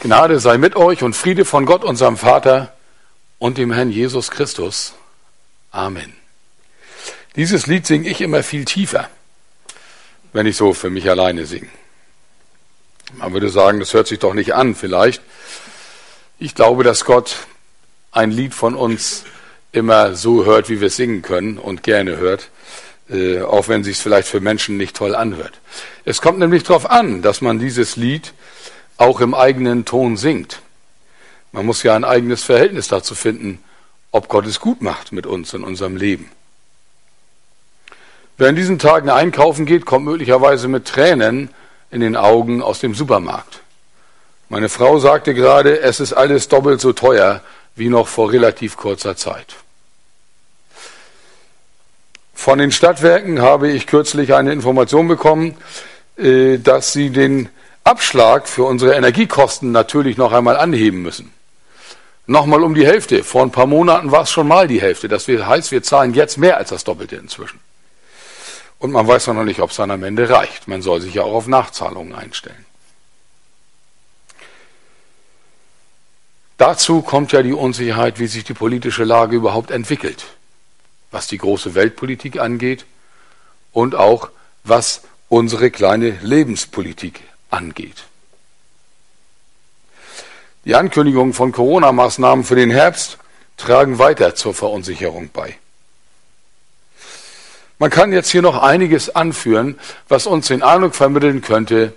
Gnade sei mit euch und Friede von Gott, unserem Vater und dem Herrn Jesus Christus. Amen. Dieses Lied singe ich immer viel tiefer, wenn ich so für mich alleine singe. Man würde sagen, das hört sich doch nicht an vielleicht. Ich glaube, dass Gott ein Lied von uns immer so hört, wie wir es singen können und gerne hört, auch wenn es sich vielleicht für Menschen nicht toll anhört. Es kommt nämlich darauf an, dass man dieses Lied auch im eigenen Ton singt. Man muss ja ein eigenes Verhältnis dazu finden, ob Gott es gut macht mit uns in unserem Leben. Wer in diesen Tagen einkaufen geht, kommt möglicherweise mit Tränen in den Augen aus dem Supermarkt. Meine Frau sagte gerade, es ist alles doppelt so teuer wie noch vor relativ kurzer Zeit. Von den Stadtwerken habe ich kürzlich eine Information bekommen, dass sie den Abschlag für unsere Energiekosten natürlich noch einmal anheben müssen. Nochmal um die Hälfte. Vor ein paar Monaten war es schon mal die Hälfte. Das heißt, wir zahlen jetzt mehr als das Doppelte inzwischen. Und man weiß noch nicht, ob es dann am Ende reicht. Man soll sich ja auch auf Nachzahlungen einstellen. Dazu kommt ja die Unsicherheit, wie sich die politische Lage überhaupt entwickelt, was die große Weltpolitik angeht und auch was unsere kleine Lebenspolitik angeht. Die Ankündigungen von Corona-Maßnahmen für den Herbst tragen weiter zur Verunsicherung bei. Man kann jetzt hier noch einiges anführen, was uns den Eindruck vermitteln könnte,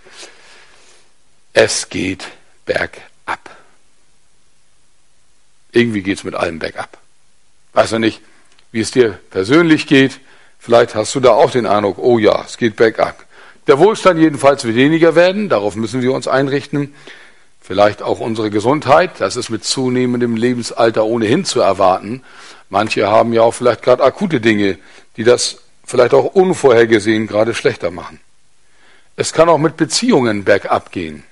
es geht bergab. Irgendwie geht es mit allem bergab. Weiß ja nicht, wie es dir persönlich geht. Vielleicht hast du da auch den Eindruck, oh ja, es geht bergab. Der Wohlstand jedenfalls wird weniger werden, darauf müssen wir uns einrichten. Vielleicht auch unsere Gesundheit, das ist mit zunehmendem Lebensalter ohnehin zu erwarten. Manche haben ja auch vielleicht gerade akute Dinge, die das vielleicht auch unvorhergesehen gerade schlechter machen. Es kann auch mit Beziehungen bergab gehen.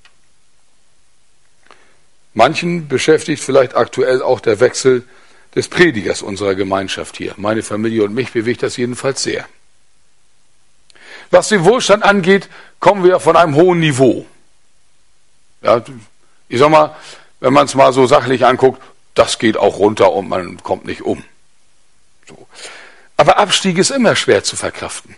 Manchen beschäftigt vielleicht aktuell auch der Wechsel des Predigers unserer Gemeinschaft hier. Meine Familie und mich bewegt das jedenfalls sehr. Was den Wohlstand angeht, kommen wir von einem hohen Niveau. Ja, ich sag mal, wenn man es mal so sachlich anguckt, das geht auch runter und man kommt nicht um. So. Aber Abstieg ist immer schwer zu verkraften.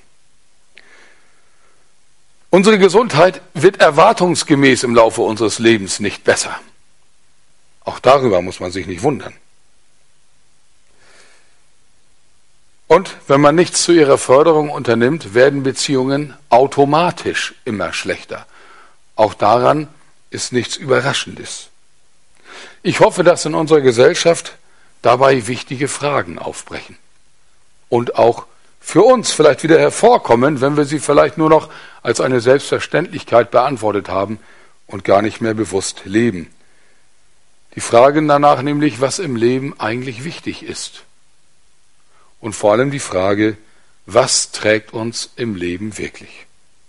Unsere Gesundheit wird erwartungsgemäß im Laufe unseres Lebens nicht besser. Auch darüber muss man sich nicht wundern. Und wenn man nichts zu ihrer Förderung unternimmt, werden Beziehungen automatisch immer schlechter. Auch daran ist nichts Überraschendes. Ich hoffe, dass in unserer Gesellschaft dabei wichtige Fragen aufbrechen und auch für uns vielleicht wieder hervorkommen, wenn wir sie vielleicht nur noch als eine Selbstverständlichkeit beantwortet haben und gar nicht mehr bewusst leben. Die Fragen danach nämlich, was im Leben eigentlich wichtig ist. Und vor allem die Frage, was trägt uns im Leben wirklich?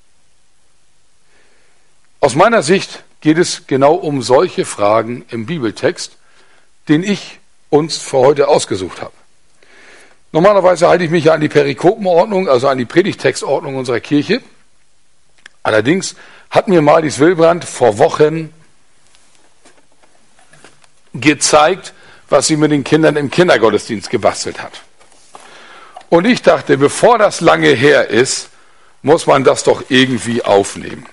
Aus meiner Sicht geht es genau um solche Fragen im Bibeltext, den ich uns für heute ausgesucht habe. Normalerweise halte ich mich ja an die Perikopenordnung, also an die Predigtextordnung unserer Kirche. Allerdings hat mir Marlies Wilbrand vor Wochen gezeigt, was sie mit den Kindern im Kindergottesdienst gebastelt hat. Und ich dachte, bevor das lange her ist, muss man das doch irgendwie aufnehmen.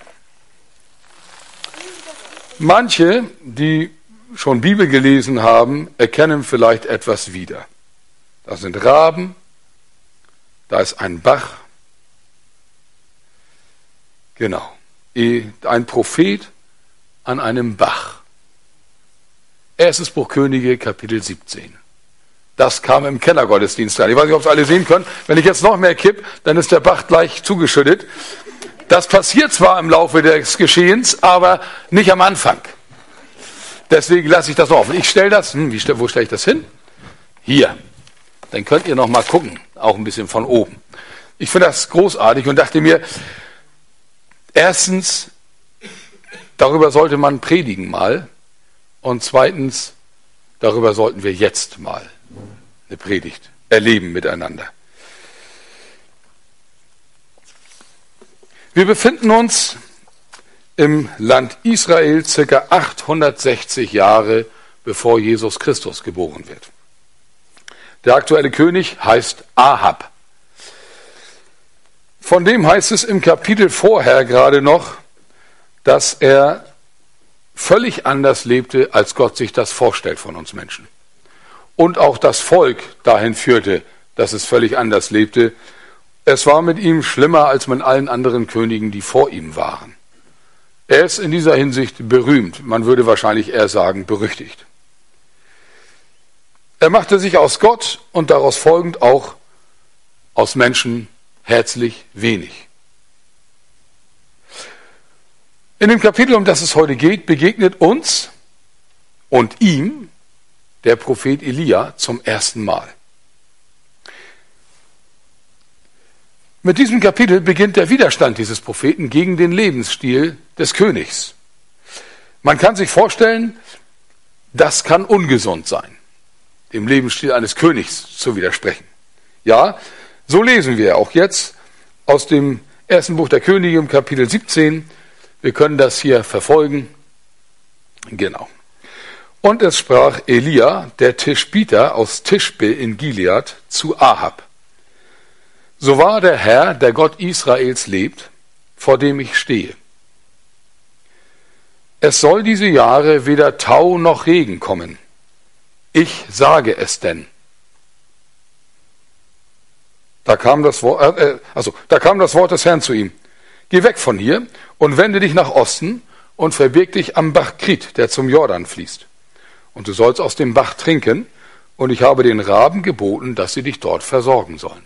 Manche, die schon Bibel gelesen haben, erkennen vielleicht etwas wieder. Da sind Raben, da ist ein Bach, genau, ein Prophet an einem Bach. Erstes Buch Könige, Kapitel 17. Das kam im Kellergottesdienst rein. Ich weiß nicht, ob es alle sehen können. Wenn ich jetzt noch mehr kipp, dann ist der Bach gleich zugeschüttet. Das passiert zwar im Laufe des Geschehens, aber nicht am Anfang. Deswegen lasse ich das noch offen. Ich stelle das, wo stelle ich das hin? Hier. Dann könnt ihr noch mal gucken, auch ein bisschen von oben. Ich finde das großartig und dachte mir, erstens, darüber sollte man predigen mal. Und zweitens, darüber sollten wir jetzt mal eine Predigt erleben miteinander. Wir befinden uns im Land Israel ca. 860 Jahre bevor Jesus Christus geboren wird. Der aktuelle König heißt Ahab. Von dem heißt es im Kapitel vorher gerade noch, dass er völlig anders lebte, als Gott sich das vorstellt von uns Menschen. Und auch das Volk dahin führte, dass es völlig anders lebte. Es war mit ihm schlimmer als mit allen anderen Königen, die vor ihm waren. Er ist in dieser Hinsicht berühmt, man würde wahrscheinlich eher sagen berüchtigt. Er machte sich aus Gott und daraus folgend auch aus Menschen herzlich wenig. In dem Kapitel, um das es heute geht, begegnet uns und ihm der Prophet Elia zum ersten Mal. Mit diesem Kapitel beginnt der Widerstand dieses Propheten gegen den Lebensstil des Königs. Man kann sich vorstellen, das kann ungesund sein, dem Lebensstil eines Königs zu widersprechen. Ja, so lesen wir auch jetzt aus dem ersten Buch der Könige im Kapitel 17. Wir können das hier verfolgen. Genau. Und es sprach Elia, der Tischbiter aus Tischbe in Gilead, zu Ahab: So wahr der Herr, der Gott Israels lebt, vor dem ich stehe. Es soll diese Jahre weder Tau noch Regen kommen. Ich sage es denn. Da kam das Wort des Herrn zu ihm: Geh weg von hier und wende dich nach Osten und verbirg dich am Bach Krit, der zum Jordan fließt. Und du sollst aus dem Bach trinken, und ich habe den Raben geboten, dass sie dich dort versorgen sollen.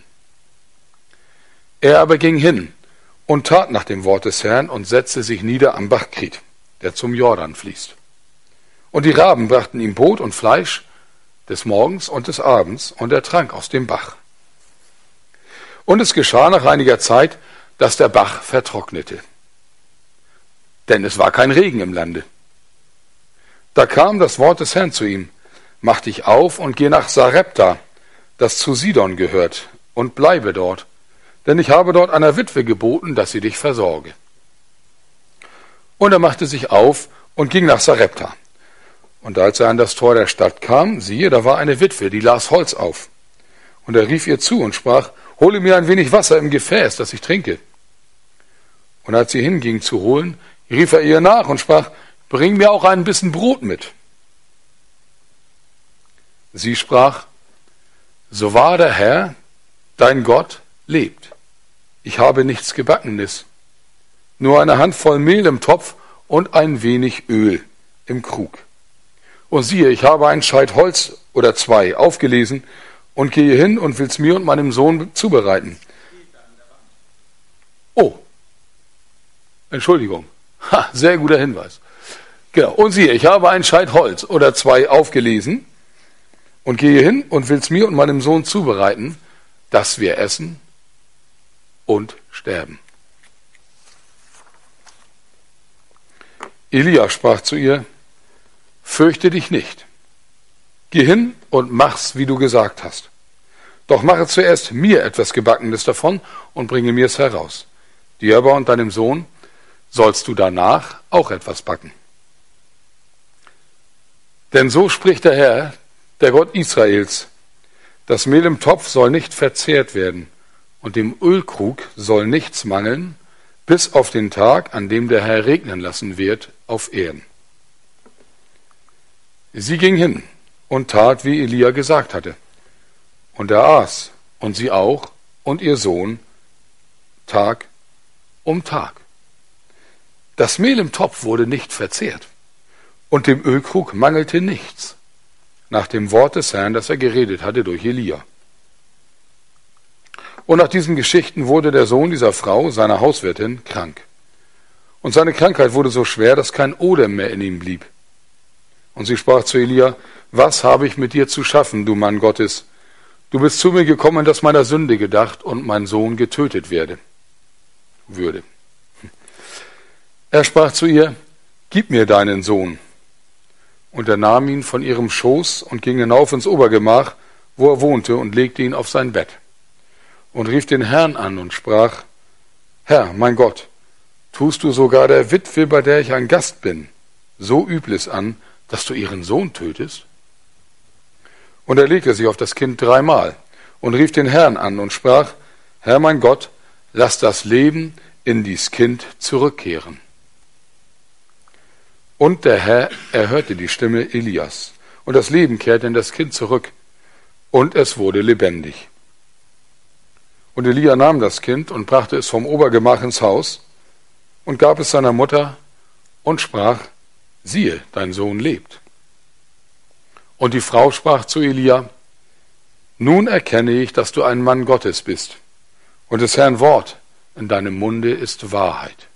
Er aber ging hin und tat nach dem Wort des Herrn und setzte sich nieder am Bach Krit, der zum Jordan fließt. Und die Raben brachten ihm Brot und Fleisch des Morgens und des Abends, und er trank aus dem Bach. Und es geschah nach einiger Zeit, dass der Bach vertrocknete, denn es war kein Regen im Lande. Da kam das Wort des Herrn zu ihm: Mach dich auf und geh nach Sarepta, das zu Sidon gehört, und bleibe dort, denn ich habe dort einer Witwe geboten, dass sie dich versorge. Und er machte sich auf und ging nach Sarepta. Und als er an das Tor der Stadt kam, siehe, da war eine Witwe, die las Holz auf. Und er rief ihr zu und sprach: Hole mir ein wenig Wasser im Gefäß, dass ich trinke. Und als sie hinging zu holen, rief er ihr nach und sprach: Bring mir auch ein bisschen Brot mit. Sie sprach: So wahr der Herr, dein Gott, lebt. Ich habe nichts Gebackenes, nur eine Handvoll Mehl im Topf und ein wenig Öl im Krug. Und siehe, ich habe einen Scheit Holz oder 2 aufgelesen und gehe hin und will's mir und meinem Sohn zubereiten. Oh, Entschuldigung. Sehr guter Hinweis. Genau. Und siehe, ich habe einen Scheit Holz oder 2 aufgelesen und gehe hin und will's mir und meinem Sohn zubereiten, dass wir essen und sterben. Elia sprach zu ihr: Fürchte dich nicht. Geh hin und mach's, wie du gesagt hast. Doch mache zuerst mir etwas Gebackenes davon und bringe mir's heraus. Dir aber und deinem Sohn sollst du danach auch etwas backen. Denn so spricht der Herr, der Gott Israels: Das Mehl im Topf soll nicht verzehrt werden, und dem Ölkrug soll nichts mangeln, bis auf den Tag, an dem der Herr regnen lassen wird auf Erden. Sie ging hin und tat, wie Elia gesagt hatte. Und er aß, und sie auch, und ihr Sohn, Tag um Tag. Das Mehl im Topf wurde nicht verzehrt, und dem Ölkrug mangelte nichts, nach dem Wort des Herrn, das er geredet hatte durch Elia. Und nach diesen Geschichten wurde der Sohn dieser Frau, seiner Hauswirtin, krank. Und seine Krankheit wurde so schwer, dass kein Odem mehr in ihm blieb. Und sie sprach zu Elia: Was habe ich mit dir zu schaffen, du Mann Gottes? Du bist zu mir gekommen, dass meiner Sünde gedacht und mein Sohn getötet würde. Er sprach zu ihr: Gib mir deinen Sohn. Und er nahm ihn von ihrem Schoß und ging hinauf ins Obergemach, wo er wohnte, und legte ihn auf sein Bett. Und rief den Herrn an und sprach: Herr, mein Gott, tust du sogar der Witwe, bei der ich ein Gast bin, so Übles an, dass du ihren Sohn tötest? Und er legte sich auf das Kind 3-mal und rief den Herrn an und sprach, Herr mein Gott, lass das Leben in dies Kind zurückkehren. Und der Herr erhörte die Stimme Elias, und das Leben kehrte in das Kind zurück, und es wurde lebendig. Und Elia nahm das Kind und brachte es vom Obergemach ins Haus und gab es seiner Mutter und sprach, siehe, dein Sohn lebt. Und die Frau sprach zu Elia, nun erkenne ich, dass du ein Mann Gottes bist, und des Herrn Wort in deinem Munde ist Wahrheit.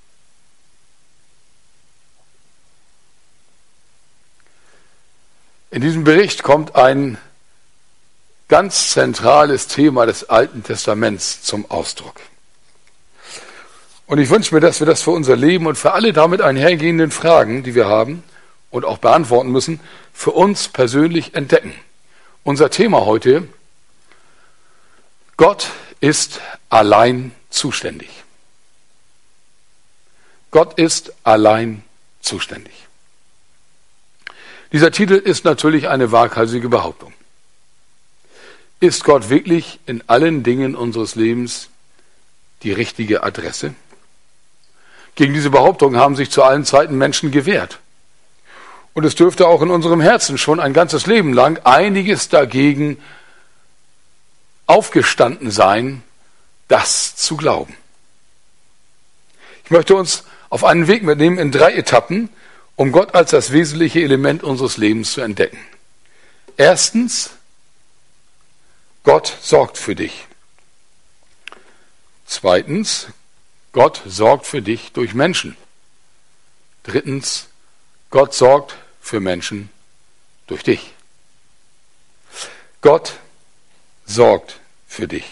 In diesem Bericht kommt ein ganz zentrales Thema des Alten Testaments zum Ausdruck. Und ich wünsche mir, dass wir das für unser Leben und für alle damit einhergehenden Fragen, die wir haben und auch beantworten müssen, für uns persönlich entdecken. Unser Thema heute, Gott ist allein zuständig. Gott ist allein zuständig. Dieser Titel ist natürlich eine waghalsige Behauptung. Ist Gott wirklich in allen Dingen unseres Lebens die richtige Adresse? Gegen diese Behauptung haben sich zu allen Zeiten Menschen gewehrt. Und es dürfte auch in unserem Herzen schon ein ganzes Leben lang einiges dagegen aufgestanden sein, das zu glauben. Ich möchte uns auf einen Weg mitnehmen in 3 Etappen, um Gott als das wesentliche Element unseres Lebens zu entdecken. Erstens, Gott sorgt für dich. Zweitens, Gott sorgt für dich durch Menschen. Drittens, Gott sorgt für Menschen durch dich. Gott sorgt für dich.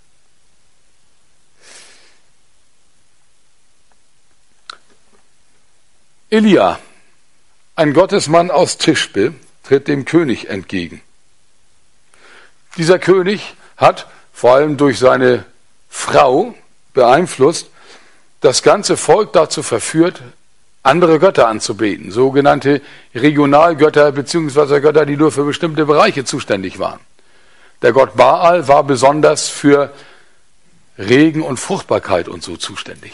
Elia, ein Gottesmann aus Tischbe, tritt dem König entgegen. Dieser König hat, vor allem durch seine Frau beeinflusst, das ganze Volk dazu verführt, andere Götter anzubeten, sogenannte Regionalgötter bzw. Götter, die nur für bestimmte Bereiche zuständig waren. Der Gott Baal war besonders für Regen und Fruchtbarkeit und so zuständig.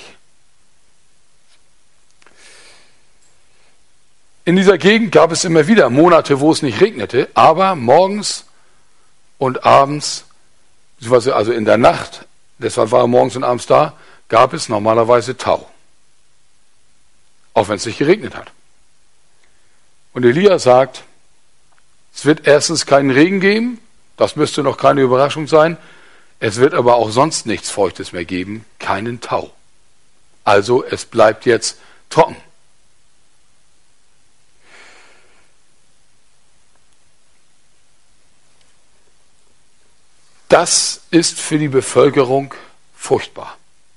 In dieser Gegend gab es immer wieder Monate, wo es nicht regnete, aber morgens und abends, also in der Nacht, deshalb war er morgens und abends da, gab es normalerweise Tau. Auch wenn es nicht geregnet hat. Und Elia sagt, es wird erstens keinen Regen geben, das müsste noch keine Überraschung sein, es wird aber auch sonst nichts Feuchtes mehr geben, keinen Tau. Also es bleibt jetzt trocken. Das ist für die Bevölkerung furchtbar.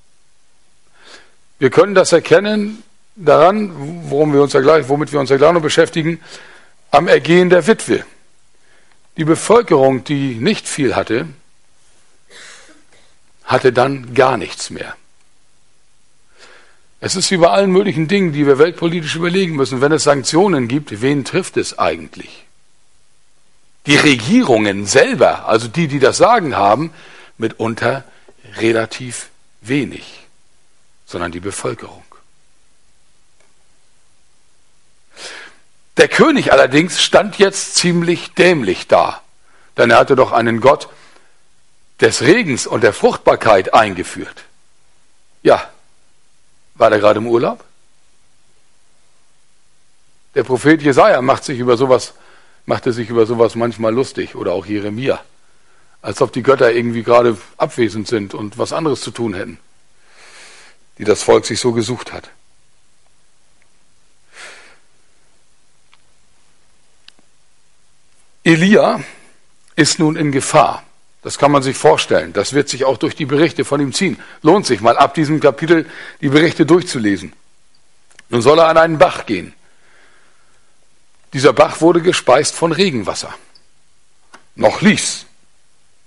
Wir können das erkennen daran, womit wir uns ja gleich noch beschäftigen, am Ergehen der Witwe. Die Bevölkerung, die nicht viel hatte, hatte dann gar nichts mehr. Es ist wie bei allen möglichen Dingen, die wir weltpolitisch überlegen müssen, wenn es Sanktionen gibt, wen trifft es eigentlich? Die Regierungen selber, also die, die das Sagen haben, mitunter relativ wenig, sondern die Bevölkerung. Der König allerdings stand jetzt ziemlich dämlich da, denn er hatte doch einen Gott des Regens und der Fruchtbarkeit eingeführt. Ja, war der gerade im Urlaub? Der Prophet Jesaja machte sich über sowas manchmal lustig, oder auch Jeremia, als ob die Götter irgendwie gerade abwesend sind und was anderes zu tun hätten, die das Volk sich so gesucht hat. Elia ist nun in Gefahr. Das kann man sich vorstellen. Das wird sich auch durch die Berichte von ihm ziehen. Lohnt sich mal ab diesem Kapitel die Berichte durchzulesen. Nun soll er an einen Bach gehen. Dieser Bach wurde gespeist von Regenwasser. Noch lief's.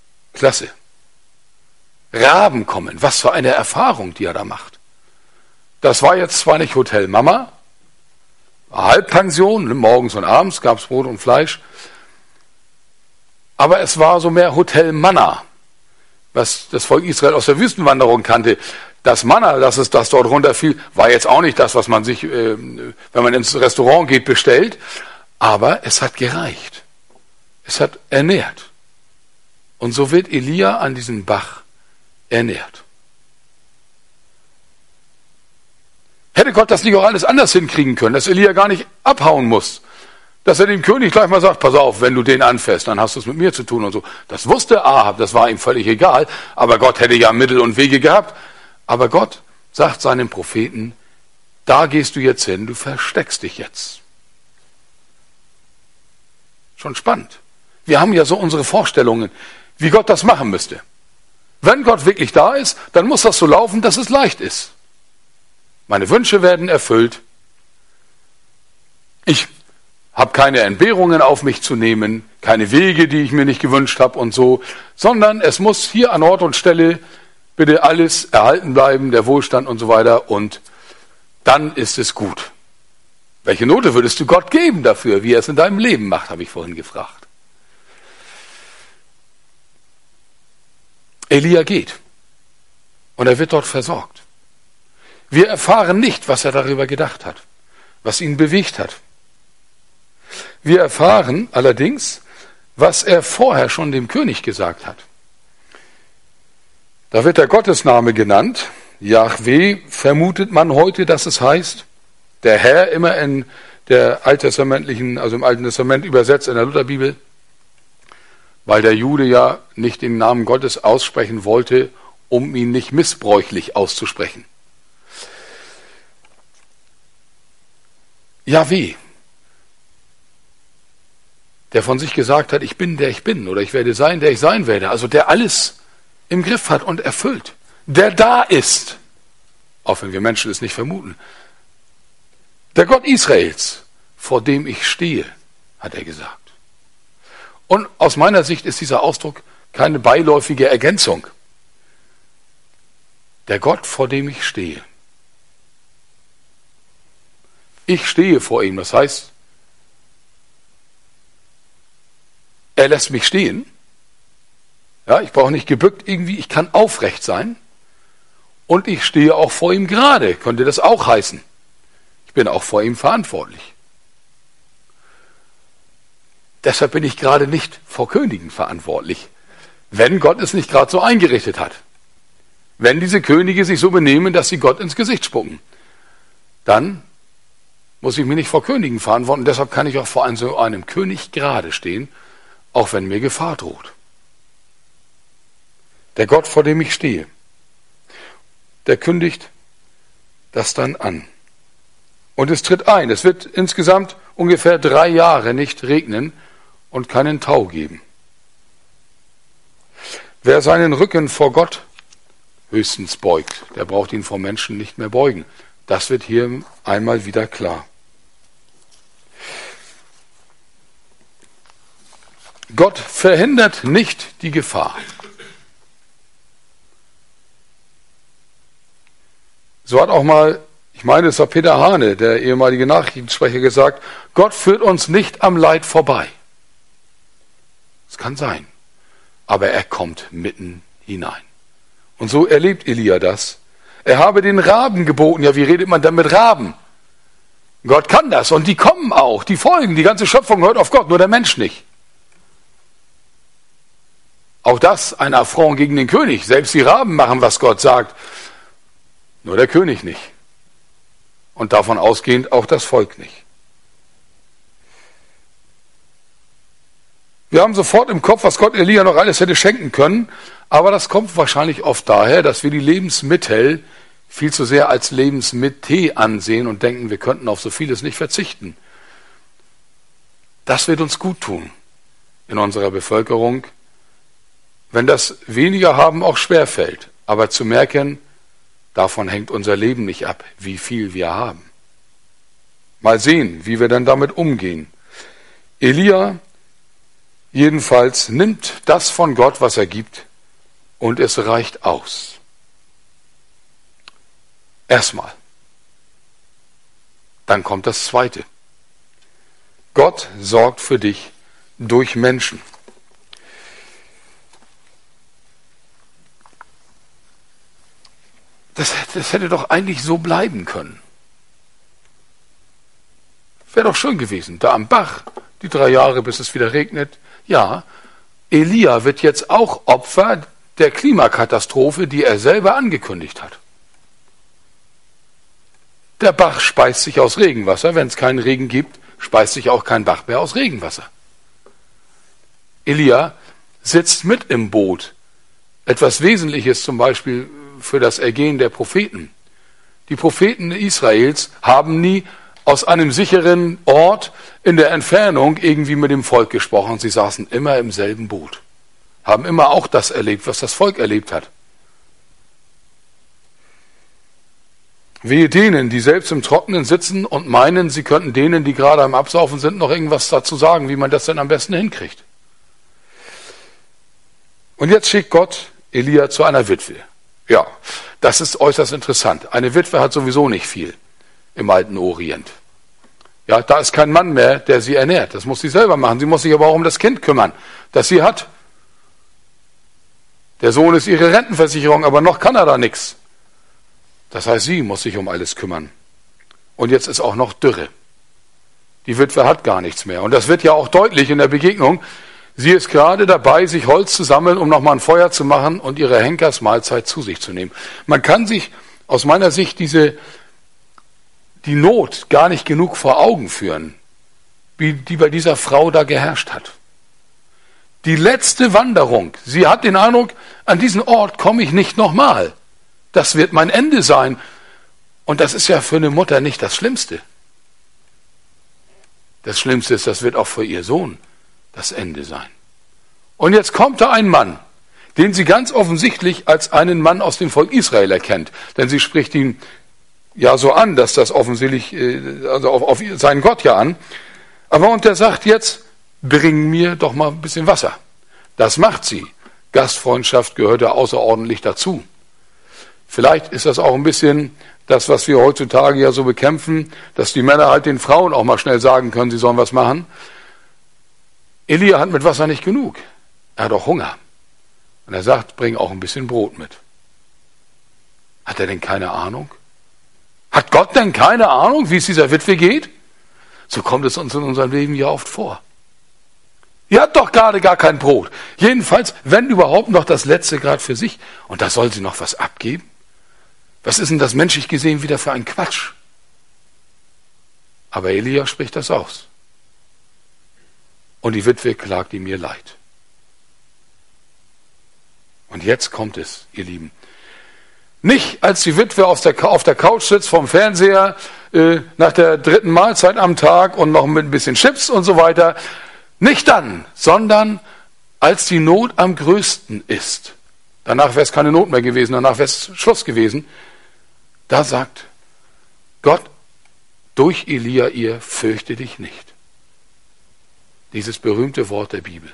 Klasse. Raben kommen. Was für eine Erfahrung, die er da macht. Das war jetzt zwar nicht Hotel Mama, Halbpension, morgens und abends gab es Brot und Fleisch, aber es war so mehr Hotel Manna, was das Volk Israel aus der Wüstenwanderung kannte. Das Manna, das dort runterfiel, war jetzt auch nicht das, was man sich, wenn man ins Restaurant geht, bestellt, aber es hat gereicht. Es hat ernährt. Und so wird Elia an diesem Bach ernährt. Hätte Gott das nicht auch alles anders hinkriegen können, dass Elia gar nicht abhauen muss? Dass er dem König gleich mal sagt, pass auf, wenn du den anfährst, dann hast du es mit mir zu tun und so. Das wusste Ahab, das war ihm völlig egal, aber Gott hätte ja Mittel und Wege gehabt. Aber Gott sagt seinem Propheten, da gehst du jetzt hin, du versteckst dich jetzt. Schon spannend. Wir haben ja so unsere Vorstellungen, wie Gott das machen müsste. Wenn Gott wirklich da ist, dann muss das so laufen, dass es leicht ist. Meine Wünsche werden erfüllt. Ich habe keine Entbehrungen auf mich zu nehmen, keine Wege, die ich mir nicht gewünscht habe und so, sondern es muss hier an Ort und Stelle bitte alles erhalten bleiben, der Wohlstand und so weiter, und dann ist es gut. Welche Note würdest du Gott geben dafür, wie er es in deinem Leben macht, habe ich vorhin gefragt. Elia geht und er wird dort versorgt. Wir erfahren nicht, was er darüber gedacht hat, was ihn bewegt hat. Wir erfahren allerdings, was er vorher schon dem König gesagt hat. Da wird der Gottesname genannt. Jahwe vermutet man heute, dass es heißt. Der Herr immer in der alttestamentlichen, also im Alten Testament übersetzt in der Lutherbibel, weil der Jude ja nicht den Namen Gottes aussprechen wollte, um ihn nicht missbräuchlich auszusprechen. Jahwe, der von sich gesagt hat, ich bin, der ich bin, oder ich werde sein, der ich sein werde, also der alles im Griff hat und erfüllt, der da ist, auch wenn wir Menschen es nicht vermuten. Der Gott Israels, vor dem ich stehe, hat er gesagt. Und aus meiner Sicht ist dieser Ausdruck keine beiläufige Ergänzung. Der Gott, vor dem ich stehe. Ich stehe vor ihm, das heißt, er lässt mich stehen. Ja, ich brauche nicht gebückt irgendwie, ich kann aufrecht sein. Und ich stehe auch vor ihm gerade, könnte das auch heißen. Ich bin auch vor ihm verantwortlich. Deshalb bin ich gerade nicht vor Königen verantwortlich, wenn Gott es nicht gerade so eingerichtet hat. Wenn diese Könige sich so benehmen, dass sie Gott ins Gesicht spucken, dann muss ich mich nicht vor Königen verantworten. Deshalb kann ich auch vor einem König gerade stehen, auch wenn mir Gefahr droht. Der Gott, vor dem ich stehe, der kündigt das dann an. Und es tritt ein. Es wird insgesamt ungefähr 3 Jahre nicht regnen und keinen Tau geben. Wer seinen Rücken vor Gott höchstens beugt, der braucht ihn vor Menschen nicht mehr beugen. Das wird hier einmal wieder klar. Gott verhindert nicht die Gefahr. So hat auch mal, ich meine, es war Peter Hane, der ehemalige Nachrichtensprecher, gesagt, Gott führt uns nicht am Leid vorbei. Es kann sein, aber er kommt mitten hinein. Und so erlebt Elia das. Er habe den Raben geboten. Ja, wie redet man dann mit Raben? Gott kann das und die kommen auch, die folgen. Die ganze Schöpfung hört auf Gott, nur der Mensch nicht. Auch das ein Affront gegen den König. Selbst die Raben machen, was Gott sagt. Nur der König nicht. Und davon ausgehend auch das Volk nicht. Wir haben sofort im Kopf, was Gott Elia noch alles hätte schenken können. Aber das kommt wahrscheinlich oft daher, dass wir die Lebensmittel viel zu sehr als Lebensmittel ansehen und denken, wir könnten auf so vieles nicht verzichten. Das wird uns gut tun in unserer Bevölkerung, wenn das weniger haben auch schwerfällt. Aber zu merken, davon hängt unser Leben nicht ab, wie viel wir haben. Mal sehen, wie wir dann damit umgehen. Elia jedenfalls nimmt das von Gott, was er gibt, und es reicht aus. Erstmal. Dann kommt das Zweite. Gott sorgt für dich durch Menschen. Das hätte doch eigentlich so bleiben können. Wäre doch schön gewesen. Da am Bach, die 3 Jahre, bis es wieder regnet. Ja, Elia wird jetzt auch Opfer der Klimakatastrophe, die er selber angekündigt hat. Der Bach speist sich aus Regenwasser. Wenn es keinen Regen gibt, speist sich auch kein Bach mehr aus Regenwasser. Elia sitzt mit im Boot. Etwas Wesentliches zum Beispiel für das Ergehen der Propheten. Die Propheten Israels haben nie aus einem sicheren Ort in der Entfernung irgendwie mit dem Volk gesprochen. Sie saßen immer im selben Boot. Haben immer auch das erlebt, was das Volk erlebt hat. Wehe denen, die selbst im Trockenen sitzen und meinen, sie könnten denen, die gerade am Absaufen sind, noch irgendwas dazu sagen, wie man das denn am besten hinkriegt. Und jetzt schickt Gott Elia zu einer Witwe. Ja, das ist äußerst interessant. Eine Witwe hat sowieso nicht viel im alten Orient. Ja, da ist kein Mann mehr, der sie ernährt. Das muss sie selber machen. Sie muss sich aber auch um das Kind kümmern, das sie hat. Der Sohn ist ihre Rentenversicherung, aber noch kann er da nichts. Das heißt, sie muss sich um alles kümmern. Und jetzt ist auch noch Dürre. Die Witwe hat gar nichts mehr. Und das wird ja auch deutlich in der Begegnung. Sie ist gerade dabei, sich Holz zu sammeln, um nochmal ein Feuer zu machen und ihre Henkersmahlzeit zu sich zu nehmen. Man kann sich aus meiner Sicht die Not gar nicht genug vor Augen führen, wie die bei dieser Frau da geherrscht hat. Die letzte Wanderung. Sie hat den Eindruck, an diesen Ort komme ich nicht nochmal. Das wird mein Ende sein. Und das ist ja für eine Mutter nicht das Schlimmste. Das Schlimmste ist, das wird auch für ihr Sohn das Ende sein. Und jetzt kommt da ein Mann, den sie ganz offensichtlich als einen Mann aus dem Volk Israel erkennt. Denn sie spricht ihn ja so an, dass das offensichtlich, also auf seinen Gott ja an. Aber und der sagt jetzt, bring mir doch mal ein bisschen Wasser. Das macht sie. Gastfreundschaft gehört ja außerordentlich dazu. Vielleicht ist das auch ein bisschen das, was wir heutzutage ja so bekämpfen, dass die Männer halt den Frauen auch mal schnell sagen können, sie sollen was machen. Elia hat mit Wasser nicht genug. Er hat auch Hunger. Und er sagt, bring auch ein bisschen Brot mit. Hat er denn keine Ahnung? Hat Gott denn keine Ahnung, wie es dieser Witwe geht? So kommt es uns in unserem Leben ja oft vor. Ihr habt doch gerade gar kein Brot. Jedenfalls, wenn überhaupt noch das letzte gerade für sich. Und da soll sie noch was abgeben? Was ist denn das menschlich gesehen wieder für ein Quatsch? Aber Elia spricht das aus. Und die Witwe klagt ihm ihr Leid. Und jetzt kommt es, ihr Lieben. Nicht, als die Witwe auf der Couch sitzt vom Fernseher nach der 3. Mahlzeit am Tag und noch mit ein bisschen Chips und so weiter. Nicht dann, sondern als die Not am größten ist. Danach wäre es keine Not mehr gewesen, danach wäre es Schluss gewesen. Da sagt Gott durch Elia ihr, fürchte dich nicht. Dieses berühmte Wort der Bibel.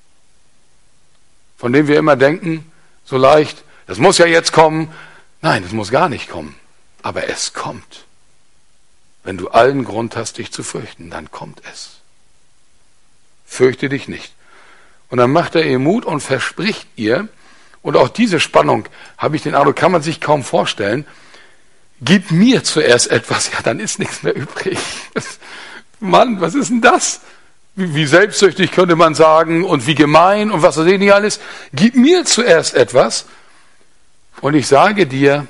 Von dem wir immer denken, so leicht, das muss ja jetzt kommen. Nein, es muss gar nicht kommen. Aber es kommt. Wenn du allen Grund hast, dich zu fürchten, dann kommt es. Fürchte dich nicht. Und dann macht er ihr Mut und verspricht ihr, und auch diese Spannung, habe ich den Eindruck, kann man sich kaum vorstellen, gib mir zuerst etwas, ja, dann ist nichts mehr übrig. Mann, was ist denn das? Wie selbstsüchtig könnte man sagen und wie gemein und was weiß ich nicht alles. Gib mir zuerst etwas und ich sage dir,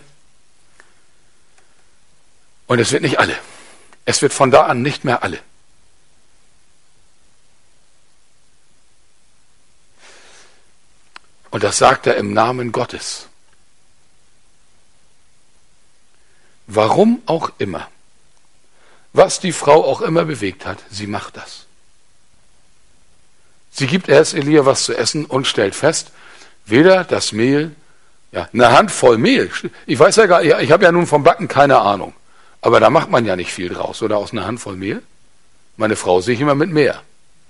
und es wird nicht alle. Es wird von da an nicht mehr alle. Und das sagt er im Namen Gottes. Warum auch immer, was die Frau auch immer bewegt hat, sie macht das. Sie gibt erst Elia was zu essen und stellt fest, weder das Mehl, ja, eine Handvoll Mehl. Ich weiß ja gar nicht, ich habe ja nun vom Backen keine Ahnung. Aber da macht man ja nicht viel draus, oder aus einer Handvoll Mehl. Meine Frau sehe ich immer mit mehr.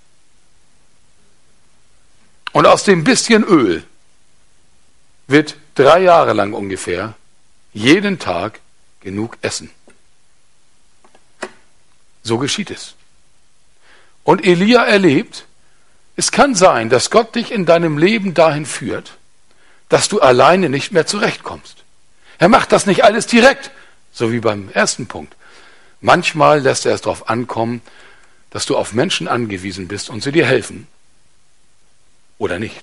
Und aus dem bisschen Öl wird 3 Jahre lang ungefähr jeden Tag genug essen. So geschieht es. Und Elia erlebt, es kann sein, dass Gott dich in deinem Leben dahin führt, dass du alleine nicht mehr zurechtkommst. Er macht das nicht alles direkt, so wie beim ersten Punkt. Manchmal lässt er es darauf ankommen, dass du auf Menschen angewiesen bist und sie dir helfen. Oder nicht.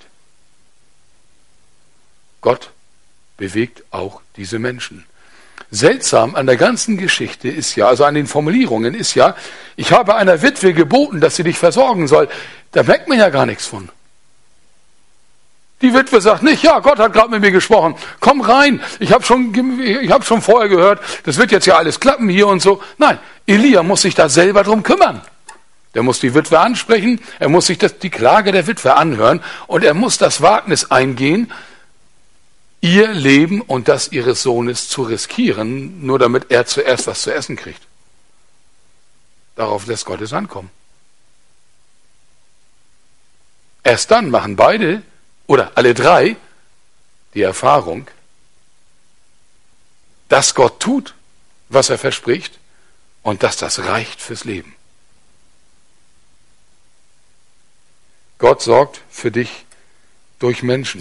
Gott bewegt auch diese Menschen. Seltsam an der ganzen Geschichte ist ja, also an den Formulierungen ist ja, ich habe einer Witwe geboten, dass sie dich versorgen soll. Da merkt man ja gar nichts von. Die Witwe sagt nicht, ja, Gott hat gerade mit mir gesprochen. Komm rein, ich habe schon vorher gehört, das wird jetzt ja alles klappen hier und so. Nein, Elia muss sich da selber drum kümmern. Der muss die Witwe ansprechen, er muss sich die Klage der Witwe anhören und er muss das Wagnis eingehen, ihr Leben und das ihres Sohnes zu riskieren, nur damit er zuerst was zu essen kriegt. Darauf lässt Gott es ankommen. Erst dann machen beide oder alle drei die Erfahrung, dass Gott tut, was er verspricht und dass das reicht fürs Leben. Gott sorgt für dich durch Menschen.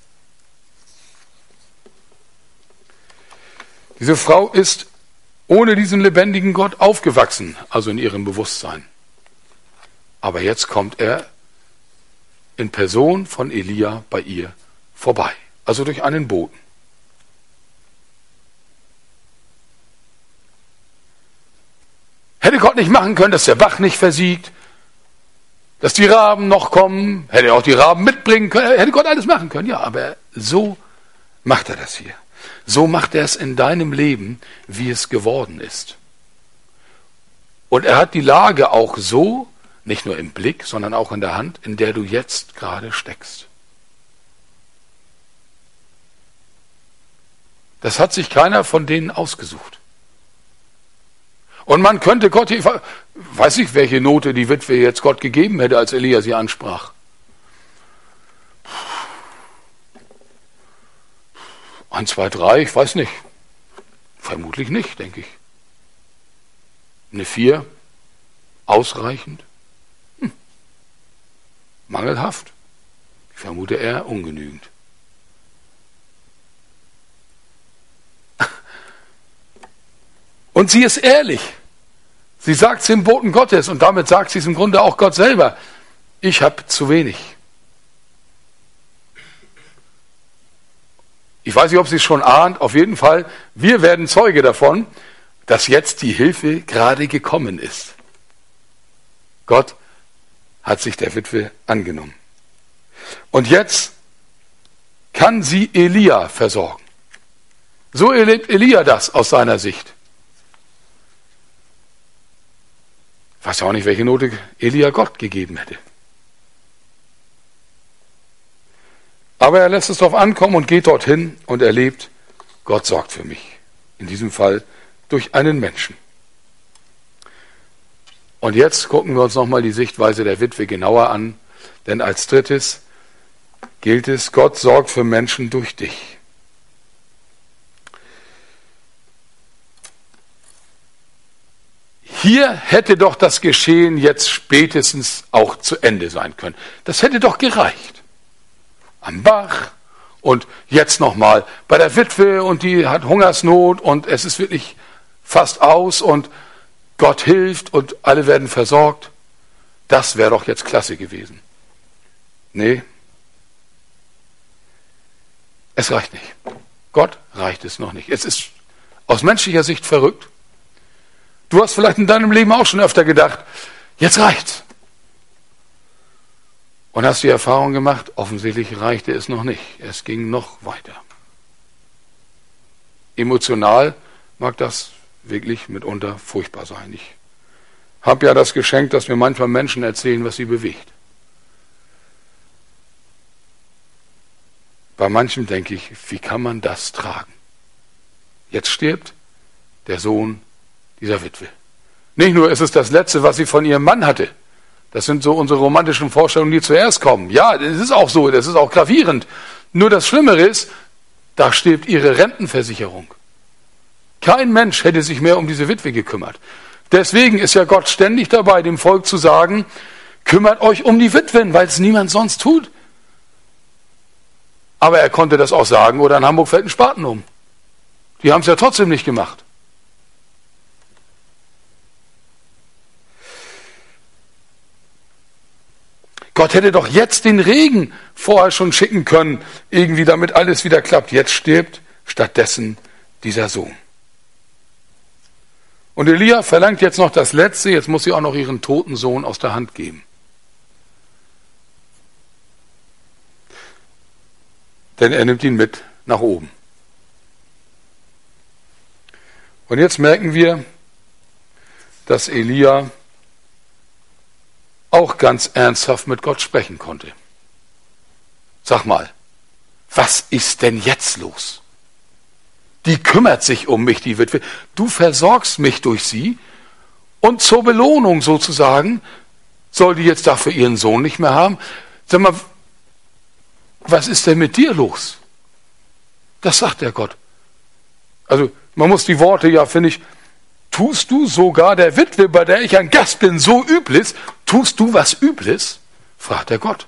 Diese Frau ist ohne diesen lebendigen Gott aufgewachsen, also in ihrem Bewusstsein. Aber jetzt kommt er in Person von Elia bei ihr vorbei, also durch einen Boten. Hätte Gott nicht machen können, dass der Bach nicht versiegt, dass die Raben noch kommen, hätte er auch die Raben mitbringen können, hätte Gott alles machen können. Ja, aber so macht er das hier. So macht er es in deinem Leben, wie es geworden ist. Und er hat die Lage auch so, nicht nur im Blick, sondern auch in der Hand, in der du jetzt gerade steckst. Das hat sich keiner von denen ausgesucht. Und man könnte Gott, ich weiß nicht, welche Note die Witwe jetzt Gott gegeben hätte, als Elia sie ansprach. 1, 2, 3, ich weiß nicht. Vermutlich nicht, denke ich. Eine 4, ausreichend. Mangelhaft. Ich vermute eher ungenügend. Und sie ist ehrlich. Sie sagt es dem Boten Gottes und damit sagt sie es im Grunde auch Gott selber. Ich habe zu wenig. Ich weiß nicht, ob sie es schon ahnt. Auf jeden Fall, wir werden Zeuge davon, dass jetzt die Hilfe gerade gekommen ist. Gott hat sich der Witwe angenommen. Und jetzt kann sie Elia versorgen. So erlebt Elia das aus seiner Sicht. Ich weiß ja auch nicht, welche Note Elia Gott gegeben hätte. Aber er lässt es darauf ankommen und geht dorthin und erlebt, Gott sorgt für mich. In diesem Fall durch einen Menschen. Und jetzt gucken wir uns nochmal die Sichtweise der Witwe genauer an. Denn als drittes gilt es, Gott sorgt für Menschen durch dich. Hier hätte doch das Geschehen jetzt spätestens auch zu Ende sein können. Das hätte doch gereicht. Am Bach und jetzt nochmal bei der Witwe und die hat Hungersnot und es ist wirklich fast aus und Gott hilft und alle werden versorgt. Das wäre doch jetzt klasse gewesen. Nee, es reicht nicht. Gott reicht es noch nicht. Es ist aus menschlicher Sicht verrückt. Du hast vielleicht in deinem Leben auch schon öfter gedacht, jetzt reicht's. Und hast die Erfahrung gemacht, offensichtlich reichte es noch nicht. Es ging noch weiter. Emotional mag das wirklich mitunter furchtbar sein. Ich habe ja das Geschenk, dass mir manchmal Menschen erzählen, was sie bewegt. Bei manchem denke ich, wie kann man das tragen? Jetzt stirbt der Sohn dieser Witwe. Nicht nur ist es das Letzte, was sie von ihrem Mann hatte. Das sind so unsere romantischen Vorstellungen, die zuerst kommen. Ja, das ist auch so, das ist auch gravierend. Nur das Schlimmere ist, da stirbt ihre Rentenversicherung. Kein Mensch hätte sich mehr um diese Witwe gekümmert. Deswegen ist ja Gott ständig dabei, dem Volk zu sagen, kümmert euch um die Witwen, weil es niemand sonst tut. Aber er konnte das auch sagen, oder in Hamburg fällt ein Spaten um. Die haben es ja trotzdem nicht gemacht. Gott hätte doch jetzt den Regen vorher schon schicken können, irgendwie damit alles wieder klappt. Jetzt stirbt stattdessen dieser Sohn. Und Elia verlangt jetzt noch das Letzte, jetzt muss sie auch noch ihren toten Sohn aus der Hand geben. Denn er nimmt ihn mit nach oben. Und jetzt merken wir, dass Elia auch ganz ernsthaft mit Gott sprechen konnte. Sag mal, was ist denn jetzt los? Die kümmert sich um mich, die Witwe. Du versorgst mich durch sie und zur Belohnung sozusagen soll die jetzt dafür ihren Sohn nicht mehr haben. Sag mal, was ist denn mit dir los? Das sagt der Gott. Also man muss die Worte ja, finde ich, tust du sogar der Witwe, bei der ich ein Gast bin, so Übles? Tust du was Übles? Fragt der Gott.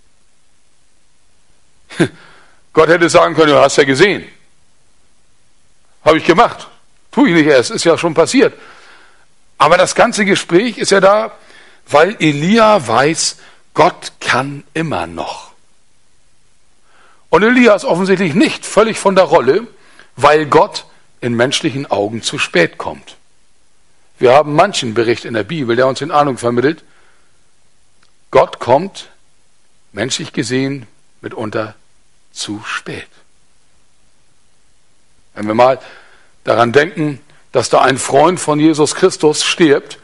Gott hätte sagen können, du hast ja gesehen. Habe ich gemacht. Tue ich nicht erst, ist ja schon passiert. Aber das ganze Gespräch ist ja da, weil Elia weiß, Gott kann immer noch. Und Elia ist offensichtlich nicht völlig von der Rolle, weil Gott in menschlichen Augen zu spät kommt. Wir haben manchen Bericht in der Bibel, der uns in Ahnung vermittelt, Gott kommt, menschlich gesehen, mitunter zu spät. Wenn wir mal daran denken, dass da ein Freund von Jesus Christus stirbt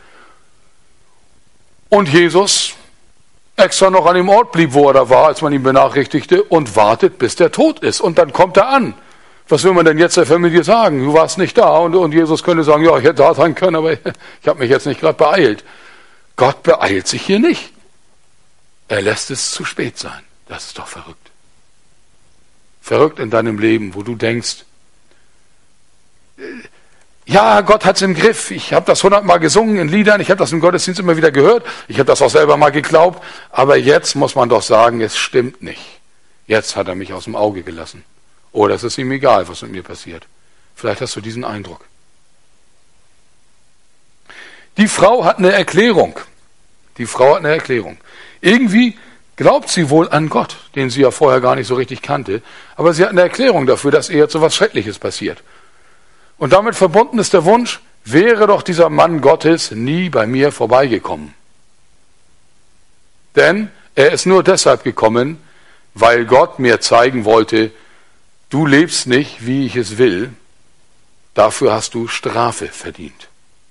und Jesus extra noch an dem Ort blieb, wo er da war, als man ihn benachrichtigte, und wartet, bis der tot ist. Und dann kommt er an. Was will man denn jetzt der Familie sagen? Du warst nicht da. Und Jesus könnte sagen, ja, ich hätte da sein können, aber ich habe mich jetzt nicht gerade beeilt. Gott beeilt sich hier nicht. Er lässt es zu spät sein. Das ist doch verrückt. Verrückt in deinem Leben, wo du denkst, ja, Gott hat es im Griff. Ich habe das 100-mal gesungen in Liedern, ich habe das im Gottesdienst immer wieder gehört, ich habe das auch selber mal geglaubt, aber jetzt muss man doch sagen, es stimmt nicht. Jetzt hat er mich aus dem Auge gelassen. Oder es ist ihm egal, was mit mir passiert. Vielleicht hast du diesen Eindruck. Die Frau hat eine Erklärung. Die Frau hat eine Erklärung. Irgendwie glaubt sie wohl an Gott, den sie ja vorher gar nicht so richtig kannte, aber sie hat eine Erklärung dafür, dass ihr jetzt so etwas Schreckliches passiert. Und damit verbunden ist der Wunsch, wäre doch dieser Mann Gottes nie bei mir vorbeigekommen. Denn er ist nur deshalb gekommen, weil Gott mir zeigen wollte, du lebst nicht, wie ich es will, dafür hast du Strafe verdient.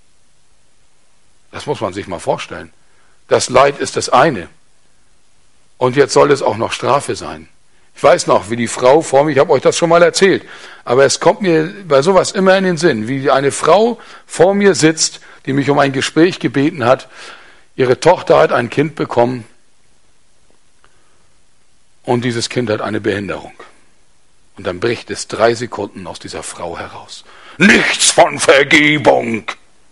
Das muss man sich mal vorstellen. Das Leid ist das eine. Und jetzt soll es auch noch Strafe sein. Ich weiß noch, wie die Frau vor mir, ich habe euch das schon mal erzählt, aber es kommt mir bei sowas immer in den Sinn, wie eine Frau vor mir sitzt, die mich um ein Gespräch gebeten hat. Ihre Tochter hat ein Kind bekommen und dieses Kind hat eine Behinderung. Und dann bricht es 3 Sekunden aus dieser Frau heraus. Nichts von Vergebung!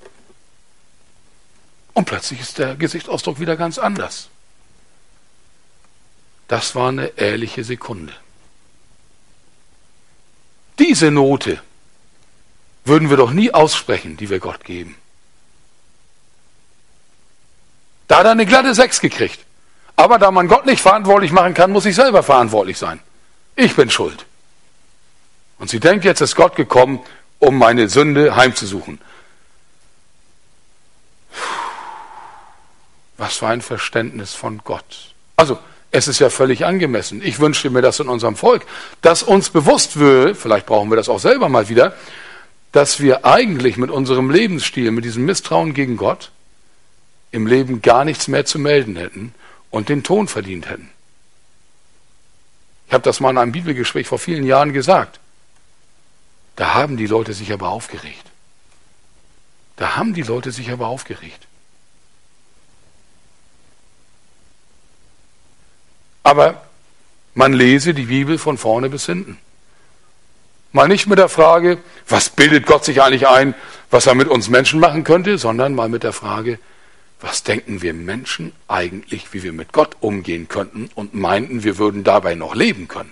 Und plötzlich ist der Gesichtsausdruck wieder ganz anders. Das war eine ehrliche Sekunde. Diese Note würden wir doch nie aussprechen, die wir Gott geben. Da hat er eine glatte 6 gekriegt. Aber da man Gott nicht verantwortlich machen kann, muss ich selber verantwortlich sein. Ich bin schuld. Und sie denkt, jetzt ist Gott gekommen, um meine Sünde heimzusuchen. Was für ein Verständnis von Gott. Also, es ist ja völlig angemessen. Ich wünschte mir das in unserem Volk, dass uns bewusst wird, vielleicht brauchen wir das auch selber mal wieder, dass wir eigentlich mit unserem Lebensstil, mit diesem Misstrauen gegen Gott, im Leben gar nichts mehr zu melden hätten und den Ton verdient hätten. Ich habe das mal in einem Bibelgespräch vor vielen Jahren gesagt. Da haben die Leute sich aber aufgeregt. Aber man lese die Bibel von vorne bis hinten. Mal nicht mit der Frage, was bildet Gott sich eigentlich ein, was er mit uns Menschen machen könnte, sondern mal mit der Frage, was denken wir Menschen eigentlich, wie wir mit Gott umgehen könnten und meinten, wir würden dabei noch leben können.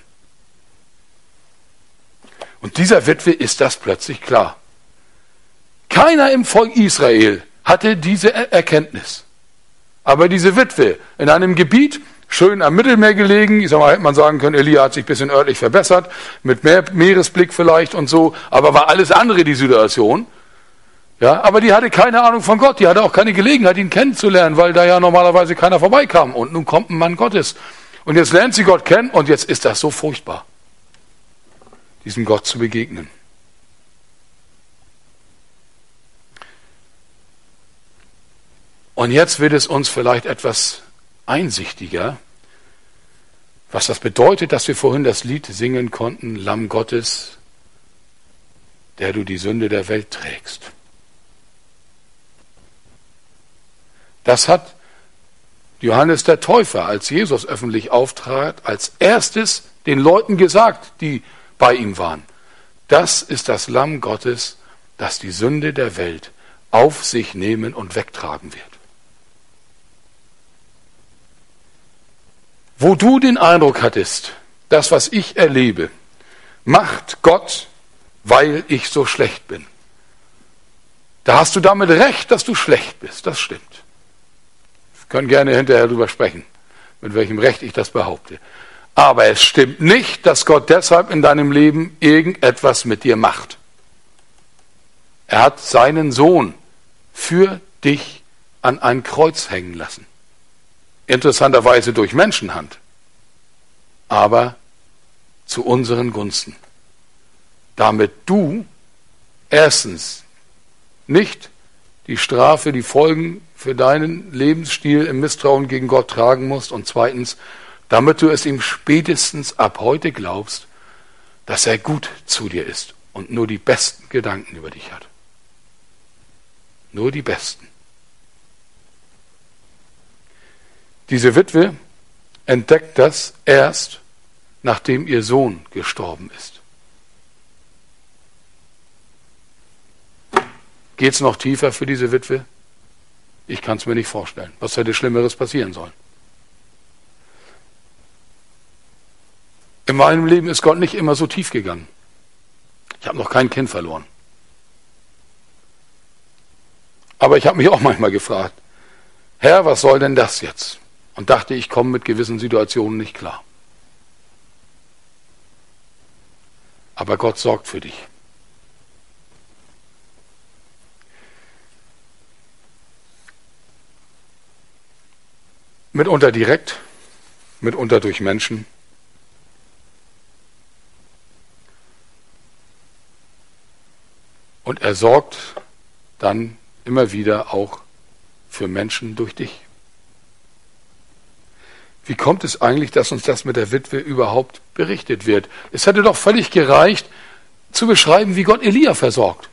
Und dieser Witwe ist das plötzlich klar. Keiner im Volk Israel hatte diese Erkenntnis. Aber diese Witwe in einem Gebiet, schön am Mittelmeer gelegen, ich sag mal, hätte man sagen können, Elia hat sich ein bisschen örtlich verbessert, mit mehr Meeresblick vielleicht und so, aber war alles andere die Situation. Ja, aber die hatte keine Ahnung von Gott, die hatte auch keine Gelegenheit, ihn kennenzulernen, weil da ja normalerweise keiner vorbeikam. Und nun kommt ein Mann Gottes. Und jetzt lernt sie Gott kennen und jetzt ist das so furchtbar, diesem Gott zu begegnen. Und jetzt wird es uns vielleicht etwas einsichtiger, was das bedeutet, dass wir vorhin das Lied singen konnten, Lamm Gottes, der du die Sünde der Welt trägst. Das hat Johannes der Täufer, als Jesus öffentlich auftrat, als erstes den Leuten gesagt, die bei ihm waren. Das ist das Lamm Gottes, das die Sünde der Welt auf sich nehmen und wegtragen wird. Wo du den Eindruck hattest, das, was ich erlebe, macht Gott, weil ich so schlecht bin. Da hast du damit recht, dass du schlecht bist. Das stimmt. Wir können gerne hinterher darüber sprechen, mit welchem Recht ich das behaupte. Aber es stimmt nicht, dass Gott deshalb in deinem Leben irgendetwas mit dir macht. Er hat seinen Sohn für dich an ein Kreuz hängen lassen. Interessanterweise durch Menschenhand, aber zu unseren Gunsten. Damit du erstens nicht die Strafe, die Folgen für deinen Lebensstil im Misstrauen gegen Gott tragen musst und zweitens, damit du es ihm spätestens ab heute glaubst, dass er gut zu dir ist und nur die besten Gedanken über dich hat. Nur die besten. Diese Witwe entdeckt das erst, nachdem ihr Sohn gestorben ist. Geht es noch tiefer für diese Witwe? Ich kann es mir nicht vorstellen. Was hätte Schlimmeres passieren sollen? In meinem Leben ist Gott nicht immer so tief gegangen. Ich habe noch kein Kind verloren. Aber ich habe mich auch manchmal gefragt, Herr, was soll denn das jetzt? Und dachte, ich komme mit gewissen Situationen nicht klar. Aber Gott sorgt für dich. Mitunter direkt, mitunter durch Menschen. Und er sorgt dann immer wieder auch für Menschen durch dich. Wie kommt es eigentlich, dass uns das mit der Witwe überhaupt berichtet wird? Es hätte doch völlig gereicht, zu beschreiben, wie Gott Elia versorgt.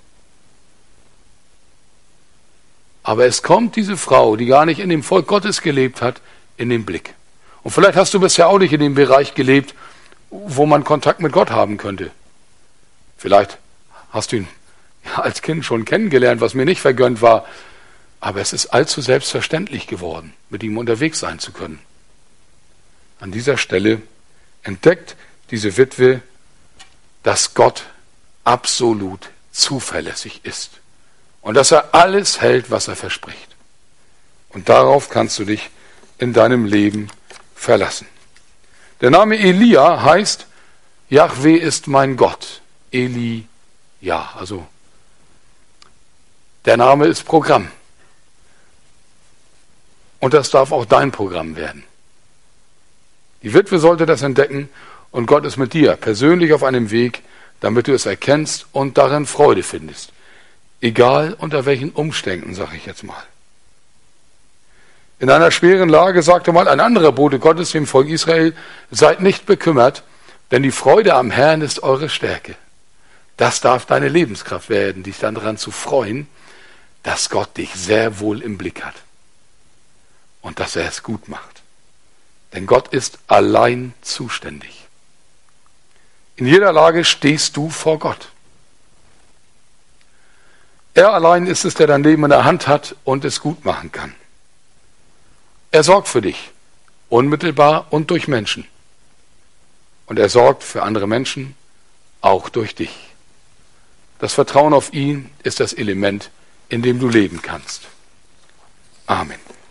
Aber es kommt diese Frau, die gar nicht in dem Volk Gottes gelebt hat, in den Blick. Und vielleicht hast du bisher auch nicht in dem Bereich gelebt, wo man Kontakt mit Gott haben könnte. Vielleicht hast du ihn als Kind schon kennengelernt, was mir nicht vergönnt war. Aber es ist allzu selbstverständlich geworden, mit ihm unterwegs sein zu können. An dieser Stelle entdeckt diese Witwe, dass Gott absolut zuverlässig ist und dass er alles hält, was er verspricht. Und darauf kannst du dich in deinem Leben verlassen. Der Name Elia heißt, Jahwe ist mein Gott. Eli, ja, also der Name ist Programm. Und das darf auch dein Programm werden. Die Witwe sollte das entdecken und Gott ist mit dir persönlich auf einem Weg, damit du es erkennst und darin Freude findest. Egal unter welchen Umständen, sage ich jetzt mal. In einer schweren Lage sagte mal ein anderer Bote Gottes dem Volk Israel, seid nicht bekümmert, denn die Freude am Herrn ist eure Stärke. Das darf deine Lebenskraft werden, dich dann daran zu freuen, dass Gott dich sehr wohl im Blick hat und dass er es gut macht. Denn Gott ist allein zuständig. In jeder Lage stehst du vor Gott. Er allein ist es, der dein Leben in der Hand hat und es gut machen kann. Er sorgt für dich, unmittelbar und durch Menschen. Und er sorgt für andere Menschen, auch durch dich. Das Vertrauen auf ihn ist das Element, in dem du leben kannst. Amen.